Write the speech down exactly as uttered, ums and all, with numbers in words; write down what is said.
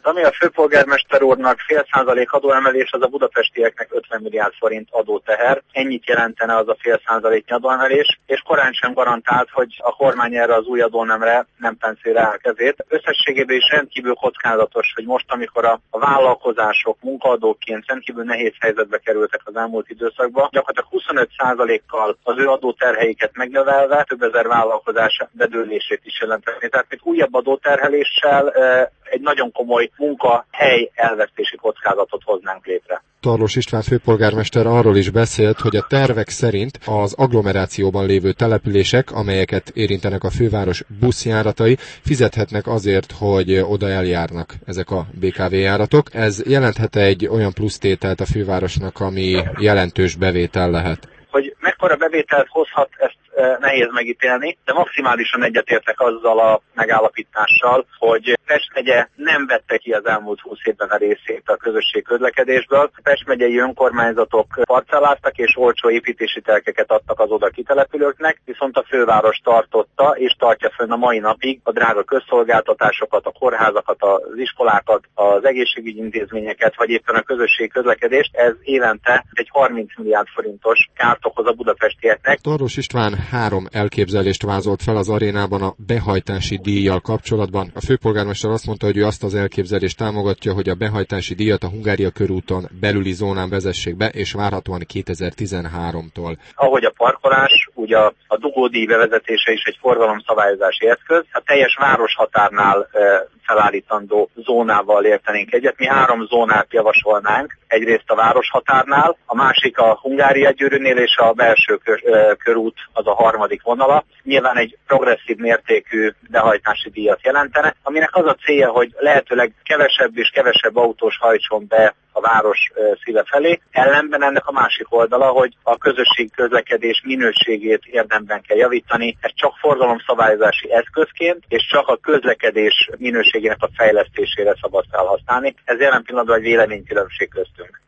Ami a főpolgármester úrnak fél százalék adóemelés, az a budapestieknek ötven milliárd forint adóteher. Ennyit jelentene az a fél százaléknyi adóemelés, és korán sem garantált, hogy a kormány erre az új adónemre nem penszi rá a kezét. Összességében is rendkívül kockázatos, hogy most, amikor a, a vállalkozások munkaadóként rendkívül nehéz helyzetbe kerültek az elmúlt időszakban, gyakorlatilag huszonöt százalékkal az ő adóterheiket megnövelve több ezer vállalkozás bedőlését is jelenteni. Tehát még újabb adóterheléssel egy nagyon komoly munkahely elvesztési kockázatot hoznánk létre. Tarlós István főpolgármester arról is beszélt, hogy a tervek szerint az agglomerációban lévő települések, amelyeket érintenek a főváros buszjáratai, fizethetnek azért, hogy oda eljárnak ezek a bé ká vé járatok. Ez jelenthet egy olyan plusztételt a fővárosnak, ami jelentős bevétel lehet. Hogy mekkora bevételt hozhat, ezt nehéz megítélni, de maximálisan egyetértek azzal a megállapítással, hogy Pest megye nem vette ki az elmúlt húsz évben a részét a közösség közlekedésből. A Pest megyei önkormányzatok parcelláztak és olcsó építési telkeket adtak az oda kitelepülőknek, viszont a főváros tartotta és tartja fönn a mai napig a drága közszolgáltatásokat, a kórházakat, az iskolákat, az egészségügyi intézményeket, vagy éppen a közösség közlekedést. Ez évente egy harminc milliárd forintos kárt okoz a budapestieknek. Tarlós István három elképzelést vázolt fel az arénában a behajtási díjjal kapcsolatban. A főpolgármester azt mondta, hogy ő azt az elképzelést támogatja, hogy a behajtási díjat a Hungária körúton belüli zónán vezessék be, és várhatóan kétezer-tizenháromtól. Ahogy a parkolás, ugye a, a dugódíj bevezetése is egy forgalomszabályozási eszköz, a teljes városhatárnál e, felállítandó zónával értenénk egyet. Mi három zónát javasolnánk, egyrészt a városhatárnál, a másik a Hungária gyűrűnél, és a belső kör, e, körút az a harmadik vonala. Nyilván egy progresszív mértékű behajtási díjat jelentene, aminek az a célja, hogy lehetőleg kevesebb és kevesebb autós hajtson be a város szíve felé. Ellenben ennek a másik oldala, hogy a közösségi közlekedés minőségét érdemben kell javítani. Ez csak forgalomszabályozási eszközként, és csak a közlekedés minőségének a fejlesztésére szabad felhasználni. Ez jelen pillanatban egy véleménykülönbség köztünk.